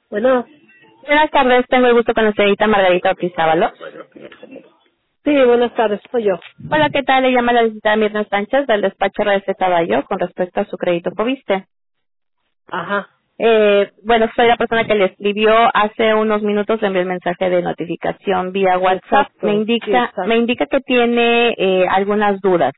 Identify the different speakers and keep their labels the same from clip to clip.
Speaker 1: Bueno,
Speaker 2: Buenas tardes, tengo el gusto con la señorita Margarita Ortiz Ábalos.
Speaker 1: sí, buenas tardes, soy yo.
Speaker 2: Hola, ¿qué tal? Le llama la licenciada Mirna Sánchez del despacho RC Caballo con respecto a su crédito Foviste.
Speaker 1: Ajá,
Speaker 2: Bueno, soy la persona que le escribió hace unos minutos, le envió el mensaje de notificación vía WhatsApp. Me
Speaker 1: exacto, sí,
Speaker 2: indica, me
Speaker 1: exacto.
Speaker 2: indica que tiene algunas dudas.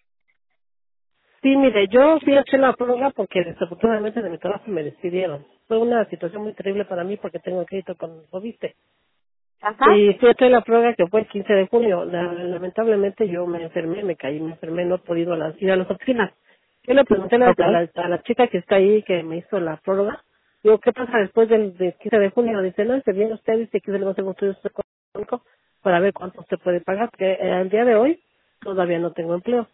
Speaker 1: Sí, mire, yo fui a hacer la prueba porque desafortunadamente de mi trabajo me despidieron. Fue una situación muy terrible para mí porque tengo crédito con Foviste.
Speaker 2: Ajá.
Speaker 1: Y fui a hacer la prueba que fue el 15 de junio. Lamentablemente yo me enfermé, me caí, me enfermé, no he podido ir a las oficinas. Yo le pregunté
Speaker 2: Ok.
Speaker 1: a la chica que está ahí, que me hizo la prórroga, digo, ¿qué pasa después del 15 de junio? Dice, no, se viene usted, dice que se le va a hacer un estudio económico para ver cuánto usted puede pagar, porque al día de hoy todavía no tengo empleo.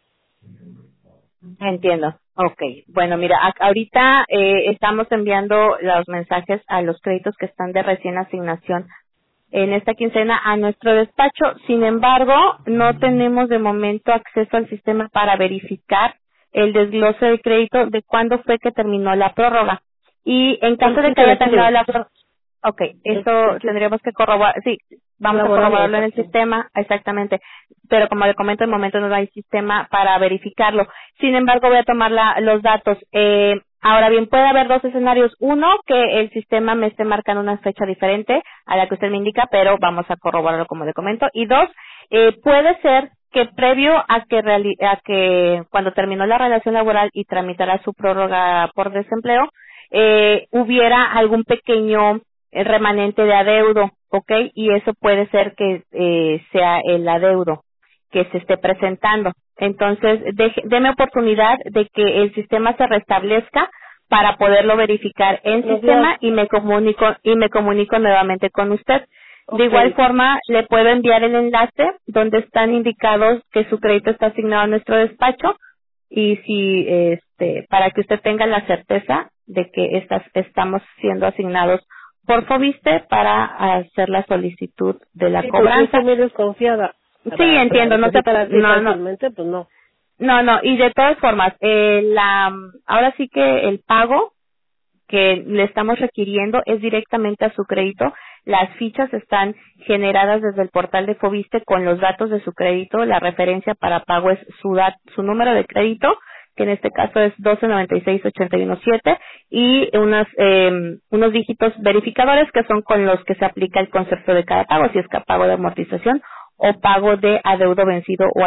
Speaker 2: Entiendo. Ok. Bueno, mira, ahorita estamos enviando los mensajes a los créditos que están de recién asignación en esta quincena a nuestro despacho. Sin embargo, no tenemos de momento acceso al sistema para verificar el desglose de crédito de cuándo fue que terminó la prórroga. Y en
Speaker 1: El
Speaker 2: caso de que
Speaker 1: 15 de
Speaker 2: haya terminado
Speaker 1: junio,
Speaker 2: la prórroga, ok, eso
Speaker 1: el 15
Speaker 2: tendríamos que corroborar, sí, vamos a
Speaker 1: laborable,
Speaker 2: corroborarlo en el
Speaker 1: exacto.
Speaker 2: sistema, exactamente. Pero como le comento, en el momento no hay sistema para verificarlo. Sin embargo, voy a tomar los datos. Ahora bien, puede haber dos escenarios. Uno, que el sistema me esté marcando una fecha diferente a la que usted me indica, pero vamos a corroborarlo como le comento. Y dos, puede ser que previo a que cuando terminó la relación laboral y tramitará su prórroga por desempleo, hubiera algún pequeño remanente de adeudo, ¿ok? Y eso puede ser que sea el adeudo que se esté presentando. Entonces, deme oportunidad de que el sistema se restablezca para poderlo verificar en
Speaker 1: Los días,
Speaker 2: sistema y me comunico nuevamente con usted. De
Speaker 1: ok,
Speaker 2: igual forma, le puedo enviar el enlace donde están indicados que su crédito está asignado a nuestro despacho y si para que usted tenga la certeza de que estamos siendo asignados por Foviste para hacer la solicitud de la
Speaker 1: sí, porque yo estoy
Speaker 2: cobranza.
Speaker 1: muy desconfiada
Speaker 2: Sí,
Speaker 1: para
Speaker 2: entiendo,
Speaker 1: depositar así
Speaker 2: no, no,
Speaker 1: fácilmente, pues no.
Speaker 2: no, y de todas formas, ahora sí que el pago que le estamos requiriendo es directamente a su crédito. Las fichas están generadas desde el portal de Foviste con los datos de su crédito. La referencia para pago es su número de crédito, que en este caso es 12968117, y unos dígitos verificadores que son con los que se aplica el concepto de cada pago, si es que pago de amortización o pago de adeudo vencido o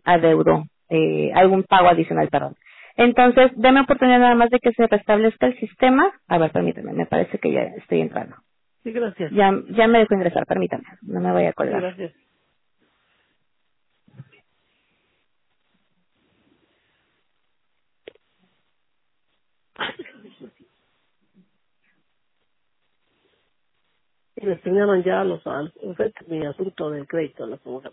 Speaker 2: algún pago adicional, perdón. Entonces, deme oportunidad nada más de que se restablezca el sistema. A ver, permítame, me parece que ya estoy entrando.
Speaker 1: Sí, gracias.
Speaker 2: Ya me dejo ingresar, permítame, no me voy a
Speaker 1: Sí,
Speaker 2: colgar.
Speaker 1: gracias. Y les terminaron ya mi asunto de crédito, las mujeres.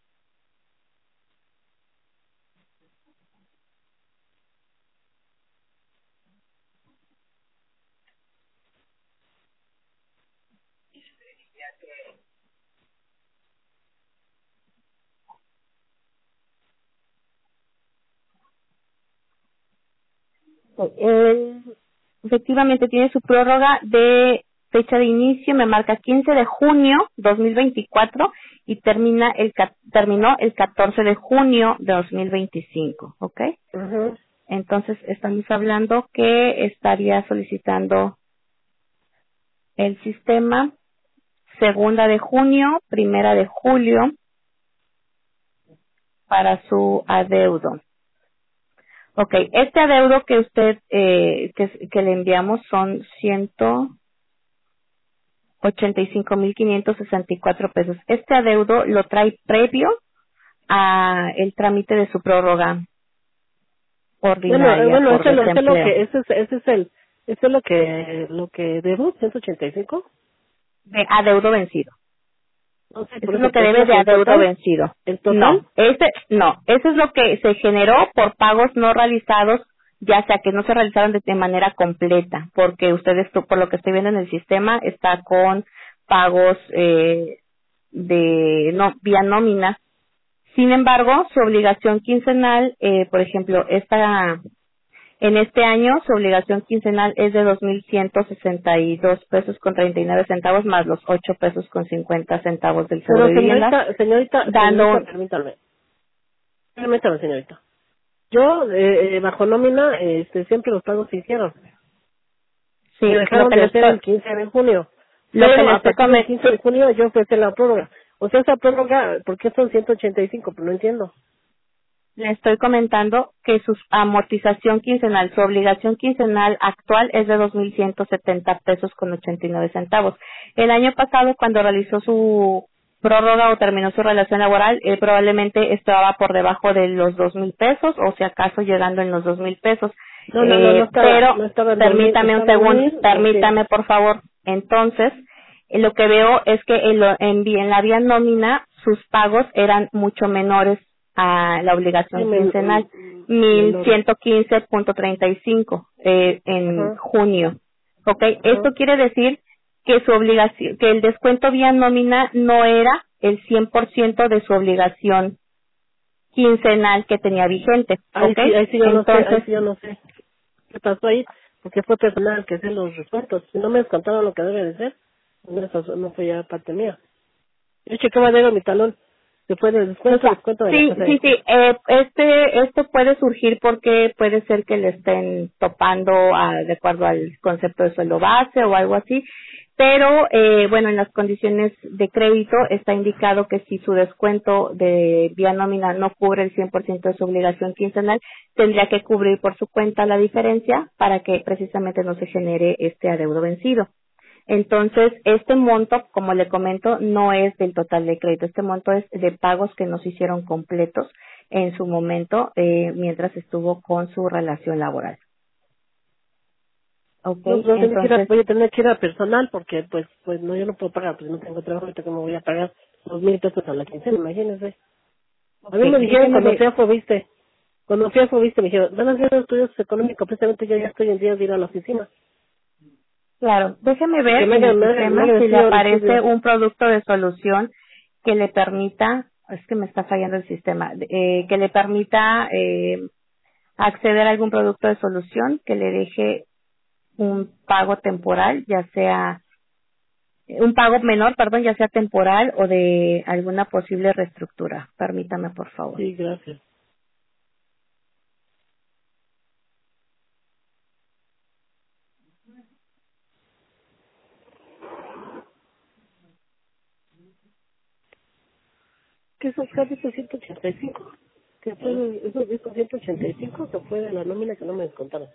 Speaker 2: Efectivamente tiene su prórroga de fecha de inicio, me marca 15 de junio 2024 y terminó el 14 de junio de 2025, ¿ok?
Speaker 1: Ajá.
Speaker 2: Entonces estamos hablando que estaría solicitando el sistema segunda de junio, primera de julio para su adeudo. Ok, este adeudo que usted, que le enviamos son 185,564 pesos. Este adeudo lo trae previo a el trámite de su prórroga ordinaria
Speaker 1: Bueno,
Speaker 2: por
Speaker 1: ese es lo
Speaker 2: desempleo.
Speaker 1: que, ese es lo que debo, 185.
Speaker 2: De adeudo vencido.
Speaker 1: No sé,
Speaker 2: Eso
Speaker 1: por
Speaker 2: es
Speaker 1: eso,
Speaker 2: lo que
Speaker 1: pero es
Speaker 2: debe
Speaker 1: lo
Speaker 2: de
Speaker 1: que el
Speaker 2: adeudo
Speaker 1: total,
Speaker 2: vencido.
Speaker 1: el
Speaker 2: No,
Speaker 1: total.
Speaker 2: eso es lo que se generó por pagos no realizados, ya sea que no se realizaron de manera completa, porque ustedes, por lo que estoy viendo en el sistema, está con pagos vía nómina. Sin embargo, su obligación quincenal, por ejemplo, En este año su obligación quincenal es de 2,162 pesos con 39 centavos más los 8 pesos con 50 centavos del seguro
Speaker 1: Pero
Speaker 2: de vivienda,
Speaker 1: señorita,
Speaker 2: dando un...
Speaker 1: permítame, señorita. Yo, bajo nómina, siempre los pagos se hicieron.
Speaker 2: Sí,
Speaker 1: Me
Speaker 2: lo
Speaker 1: dejaron
Speaker 2: que
Speaker 1: de
Speaker 2: le
Speaker 1: hacer
Speaker 2: estoy,
Speaker 1: el 15 de junio.
Speaker 2: lo que
Speaker 1: Pero
Speaker 2: le
Speaker 1: a
Speaker 2: estoy
Speaker 1: partir del
Speaker 2: comentando,
Speaker 1: 15 de junio yo ofrecí la prórroga. O sea, esa prórroga, ¿por qué son 185? Pues no entiendo.
Speaker 2: le estoy comentando que su amortización quincenal, su obligación quincenal actual es de 2,170 pesos con 89 centavos. El año pasado, cuando realizó su prórroga o terminó su relación laboral, probablemente estaba por debajo de los 2,000 pesos o si acaso llegando en los 2,000 pesos.
Speaker 1: No estaba,
Speaker 2: Pero
Speaker 1: no estaba en 2000,
Speaker 2: permítame un
Speaker 1: estaba en
Speaker 2: segundo,
Speaker 1: 1000, sí.
Speaker 2: permítame por favor. Entonces, lo que veo es que en la vía nómina sus pagos eran mucho menores a la
Speaker 1: Sí,
Speaker 2: obligación quincenal,
Speaker 1: menores.
Speaker 2: 1,115.35 en
Speaker 1: Ajá,
Speaker 2: junio. ¿Ok?
Speaker 1: ajá.
Speaker 2: Esto quiere decir que su obligación, que el descuento vía nómina no era el 100% de su obligación quincenal que tenía vigente. ¿Ok?
Speaker 1: Ahí sí yo no sé, ahí
Speaker 2: Entonces,
Speaker 1: sí yo no sé. ¿Qué pasó ahí? Porque fue personal que hace los descuentos. Si no me descontaron lo que debe de ser, pues eso no fue ya parte mía. Yo chequé de mi talón. Se fue del
Speaker 2: o sea,
Speaker 1: descuento de la
Speaker 2: sí,
Speaker 1: casa de
Speaker 2: sí, sí,
Speaker 1: cosas.
Speaker 2: esto puede surgir porque puede ser que le estén topando de acuerdo al concepto de sueldo base o algo así, pero bueno, en las condiciones de crédito está indicado que si su descuento de vía nómina no cubre el 100% de su obligación quincenal, tendría que cubrir por su cuenta la diferencia para que precisamente no se genere este adeudo vencido. Entonces, este monto, como le comento, no es del total de crédito. Este monto es de pagos que no se hicieron completos en su momento mientras estuvo con su relación laboral. ¿Ok?
Speaker 1: No, pues
Speaker 2: Entonces,
Speaker 1: voy a tener que ir a personal porque pues no, yo no puedo pagar, pues no tengo trabajo, ahorita que me voy a pagar 2,000 pesos a la quincena, imagínense. A
Speaker 2: ok,
Speaker 1: mí me dijeron
Speaker 2: déjeme
Speaker 1: cuando
Speaker 2: ver.
Speaker 1: fui a Fobiste, me dijeron, van a hacer estudios económicos, precisamente yo ya estoy en días de ir a la oficina.
Speaker 2: Claro, déjeme
Speaker 1: Que
Speaker 2: ver en el
Speaker 1: me
Speaker 2: sistema
Speaker 1: hagan
Speaker 2: si le aparece
Speaker 1: estudios.
Speaker 2: un producto de solución que le permita, es que me está fallando el sistema, que le permita acceder a algún producto de solución que le deje un pago temporal, ya sea un pago menor, perdón, ya sea temporal o de alguna posible reestructura. Permítame, por favor.
Speaker 1: Sí, gracias. Que esos casi 185. Que fue, esos 185 que fue de la nómina que no me descontaron.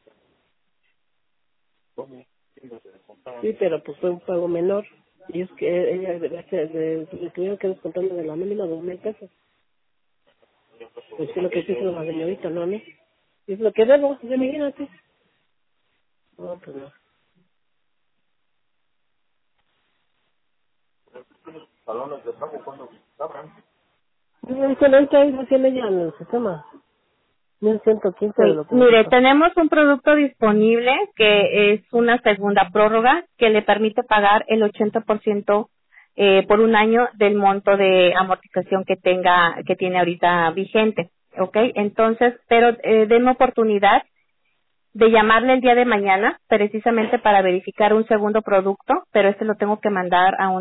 Speaker 1: Sí, pero pues fue un pago menor. Y es que ella le tuvieron que descontarme de la nómina 2,000 pesos. Pues es lo que hizo la señorita, ¿no? A mí. Y es lo que debo, ya imagínate. No, pues no. Y con ahorita ahí lo tiene ya en el sistema. 1,115 de
Speaker 2: Sí,
Speaker 1: lo que me
Speaker 2: mire,
Speaker 1: costó.
Speaker 2: tenemos un producto disponible que es una segunda prórroga que le permite pagar el 80% por un año del monto de amortización que tiene ahorita vigente, ¿ok? Entonces, pero denme oportunidad de llamarle el día de mañana precisamente para verificar un segundo producto, pero este lo tengo que mandar a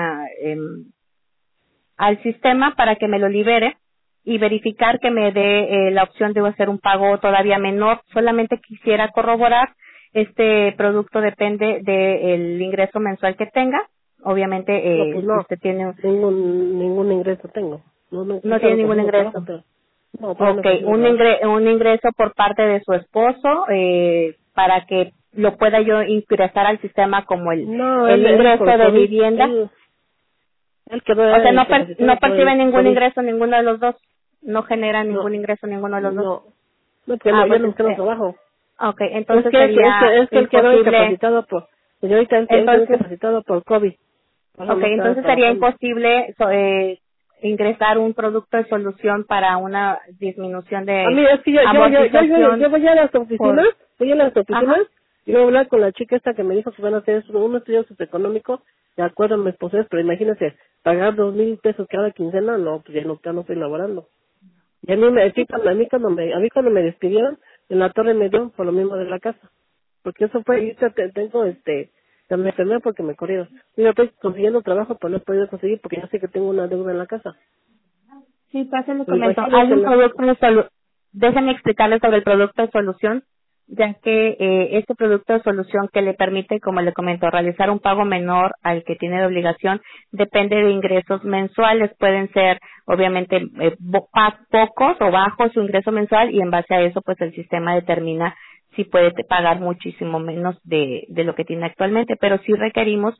Speaker 2: al sistema para que me lo libere y verificar que me dé la opción de hacer un pago todavía menor. Solamente quisiera corroborar, este producto depende del ingreso mensual que tenga. Obviamente,
Speaker 1: No, pues
Speaker 2: si
Speaker 1: no.
Speaker 2: usted tiene,
Speaker 1: Ningún ingreso tengo. No he
Speaker 2: no tiene
Speaker 1: estado
Speaker 2: ningún
Speaker 1: cogiendo trabajo,
Speaker 2: ingreso.
Speaker 1: pero... No, todavía no he
Speaker 2: Ok,
Speaker 1: cogido trabajo.
Speaker 2: un ingreso por parte de su esposo para que lo pueda yo ingresar al sistema como
Speaker 1: No,
Speaker 2: el
Speaker 1: él
Speaker 2: ingreso
Speaker 1: por
Speaker 2: de
Speaker 1: COVID,
Speaker 2: vivienda.
Speaker 1: él quedó
Speaker 2: O sea, no
Speaker 1: incapacitado por
Speaker 2: percibe
Speaker 1: el
Speaker 2: ningún
Speaker 1: COVID.
Speaker 2: ingreso ninguno de los dos. No genera
Speaker 1: No,
Speaker 2: ningún ingreso ninguno de los dos.
Speaker 1: no, no, porque
Speaker 2: Ah,
Speaker 1: no, yo
Speaker 2: pues,
Speaker 1: no buscando trabajo.
Speaker 2: ok, entonces sería
Speaker 1: Es que él quedó
Speaker 2: imposible,
Speaker 1: incapacitado por, señorita, él quedó
Speaker 2: entonces,
Speaker 1: incapacitado por COVID. Por eso
Speaker 2: ok,
Speaker 1: no estaba
Speaker 2: entonces sería
Speaker 1: trabajando.
Speaker 2: imposible ingresar un producto de solución para una disminución
Speaker 1: A
Speaker 2: de
Speaker 1: mí es que yo
Speaker 2: amortización
Speaker 1: voy a las oficinas,
Speaker 2: por,
Speaker 1: voy a las oficinas,
Speaker 2: ajá,
Speaker 1: y voy a hablar con la chica esta que me dijo que van a hacer un estudio socioeconómico, de acuerdo a mis posibilidades, pero imagínese, pagar 2,000 pesos cada quincena, no, pues ya no estoy laborando. Y a mí cuando me despidieron, En la torre me dio por lo mismo de la casa. Porque eso fue, yo tengo me enfermé porque me corrieron. Yo estoy consiguiendo trabajo, pero no he podido conseguir porque yo sé que tengo una deuda en la casa.
Speaker 2: Sí, pásenle,
Speaker 1: Pero
Speaker 2: comento. Hay
Speaker 1: imagínate
Speaker 2: un
Speaker 1: la...
Speaker 2: producto de déjenme explicarles sobre el producto de solución, ya que este producto de solución que le permite, como le comento, realizar un pago menor al que tiene de obligación, depende de ingresos mensuales. Pueden ser, obviamente, pocos o bajos su ingreso mensual, y en base a eso, pues el sistema determina si puede pagar muchísimo menos de lo que tiene actualmente, pero sí requerimos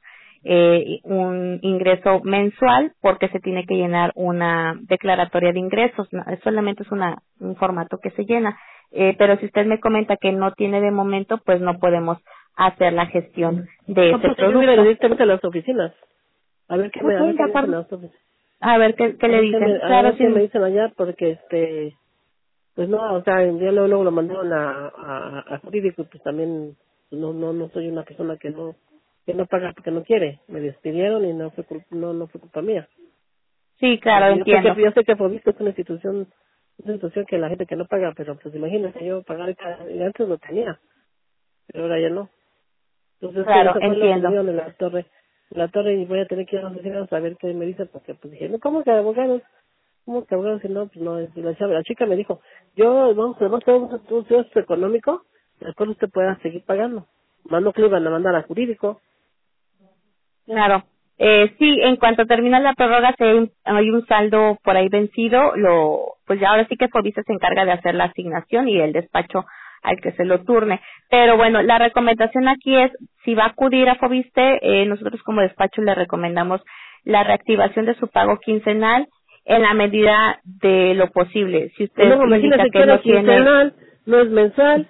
Speaker 2: un ingreso mensual porque se tiene que llenar una declaratoria de ingresos. Solamente es un formato que se llena. Pero si usted me comenta que no tiene de momento, pues no podemos hacer la gestión de
Speaker 1: No,
Speaker 2: ese
Speaker 1: porque yo voy a ir
Speaker 2: producto.
Speaker 1: directamente a las oficinas. A ver qué
Speaker 2: Ok,
Speaker 1: me
Speaker 2: de
Speaker 1: dicen
Speaker 2: acuerdo.
Speaker 1: las oficinas.
Speaker 2: A ver qué le dicen.
Speaker 1: A
Speaker 2: Claro,
Speaker 1: ver qué me
Speaker 2: sí.
Speaker 1: dicen allá, porque pues no, o sea, ya luego lo mandaron a jurídico, y pues también no soy una persona que no paga porque no quiere. Me despidieron y no fue culpa mía.
Speaker 2: Sí, claro,
Speaker 1: Porque
Speaker 2: entiendo.
Speaker 1: yo sé que Fobisco es una institución que la gente que no paga, pero pues imagínate, yo pagar y antes lo tenía, pero ahora ya no. Entonces
Speaker 2: Claro,
Speaker 1: eso fue lo que me
Speaker 2: entiendo.
Speaker 1: dieron en la torre, y voy a tener que ir a la oficina a saber qué me dice, porque pues dije, no, ¿cómo que abogados? ¿Cómo que abogados? Si no, pues no, y la chica me dijo, vamos a hacer un estudio económico, después usted pueda seguir pagando. Más no que le iban a mandar a jurídico.
Speaker 2: Claro. Sí, en cuanto termina la prórroga, si hay un saldo por ahí vencido, pues ya ahora sí que Fobiste se encarga de hacer la asignación y el despacho al que se lo turne. Pero bueno, la recomendación aquí es, si va a acudir a Fobiste, nosotros como despacho le recomendamos la reactivación de su pago quincenal en la medida de lo posible. Si
Speaker 1: Pues
Speaker 2: usted
Speaker 1: no,
Speaker 2: indica
Speaker 1: imagínese que
Speaker 2: que
Speaker 1: era
Speaker 2: no tiene,
Speaker 1: quincenal, no es mensual,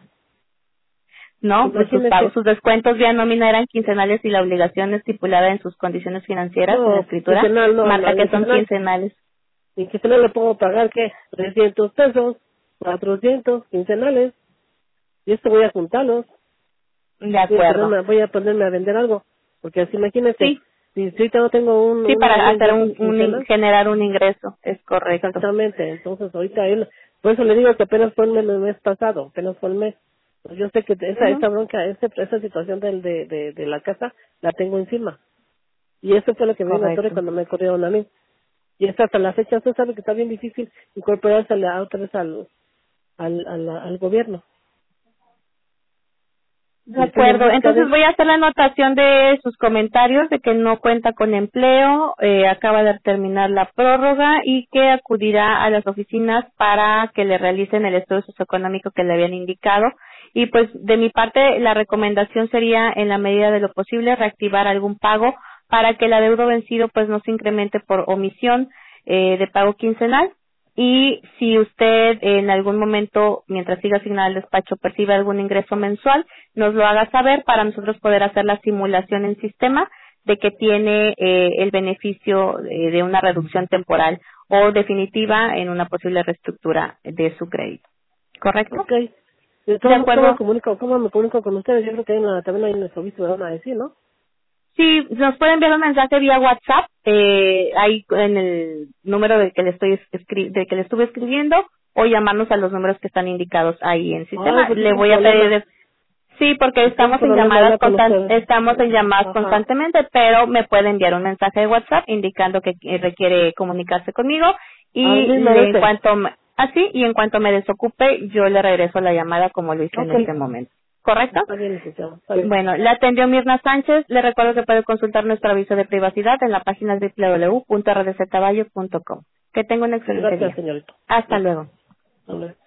Speaker 2: ¿no? Pues sus pagos,
Speaker 1: imagínese.
Speaker 2: sus descuentos vía nómina eran quincenales y la obligación estipulada en sus condiciones financieras en la
Speaker 1: No,
Speaker 2: escritura
Speaker 1: quincenal no,
Speaker 2: marca que
Speaker 1: en
Speaker 2: son
Speaker 1: quincenal,
Speaker 2: quincenales.
Speaker 1: le puedo pagar, ¿qué? 300 pesos, 400 quincenales, y esto voy a juntarlos.
Speaker 2: De acuerdo.
Speaker 1: Voy a ponerme a vender algo, porque así imagínate,
Speaker 2: Sí,
Speaker 1: si ahorita no tengo
Speaker 2: sí, para
Speaker 1: un
Speaker 2: hacer
Speaker 1: ingreso quincenal,
Speaker 2: generar un ingreso, es correcto.
Speaker 1: exactamente, entonces ahorita por eso le digo que apenas fue el mes pasado, apenas fue el mes. Pues yo sé que
Speaker 2: Ujú.
Speaker 1: esa bronca, esa situación de la casa, la tengo encima. Y eso fue lo que me dio la torre
Speaker 2: Correcto.
Speaker 1: cuando me corrieron a mí. Y hasta la fecha usted sabe que está bien difícil incorporarse otra vez al gobierno.
Speaker 2: De
Speaker 1: Y estoy en
Speaker 2: acuerdo.
Speaker 1: busca
Speaker 2: Entonces
Speaker 1: de...
Speaker 2: voy a hacer la anotación de sus comentarios de que no cuenta con empleo, acaba de terminar la prórroga y que acudirá a las oficinas para que le realicen el estudio socioeconómico que le habían indicado. Y pues de mi parte la recomendación sería en la medida de lo posible reactivar algún pago para que el adeudo vencido pues no se incremente por omisión de pago quincenal. Y si usted en algún momento, mientras siga asignado al despacho, percibe algún ingreso mensual, nos lo haga saber para nosotros poder hacer la simulación en sistema de que tiene el beneficio de una reducción temporal o definitiva en una posible reestructura de su crédito. ¿Correcto?
Speaker 1: Ok. De
Speaker 2: De
Speaker 1: todos modos,
Speaker 2: acuerdo.
Speaker 1: ¿cómo me comunico con ustedes? Yo creo que también hay en el servicio, me van a decir, ¿no?
Speaker 2: Sí, nos puede enviar un mensaje vía WhatsApp, ahí en el número del que le del que le estuve escribiendo, o llamarnos a los números que están indicados ahí en
Speaker 1: Ay,
Speaker 2: sistema.
Speaker 1: pues sí
Speaker 2: Le
Speaker 1: tengo un
Speaker 2: voy a
Speaker 1: problema.
Speaker 2: pedir, sí, porque
Speaker 1: Tengo un
Speaker 2: estamos en
Speaker 1: problema
Speaker 2: llamadas
Speaker 1: hablar con ustedes. Ajá.
Speaker 2: constantemente, pero me puede enviar un mensaje de WhatsApp indicando que requiere comunicarse conmigo
Speaker 1: Al
Speaker 2: y
Speaker 1: mismo
Speaker 2: en
Speaker 1: veces.
Speaker 2: cuanto y en cuanto me desocupe, yo le regreso la llamada como lo hice en
Speaker 1: Ok.
Speaker 2: este momento. ¿Correcto?
Speaker 1: Está bien, licenciado. Está bien.
Speaker 2: Bueno, le atendió Mirna Sánchez. Le recuerdo que puede consultar nuestro aviso de privacidad en la página www.rdctaballo.com. Que tenga un excelente
Speaker 1: Gracias,
Speaker 2: día.
Speaker 1: señorita.
Speaker 2: Hasta
Speaker 1: Gracias.
Speaker 2: luego.
Speaker 1: Hasta luego.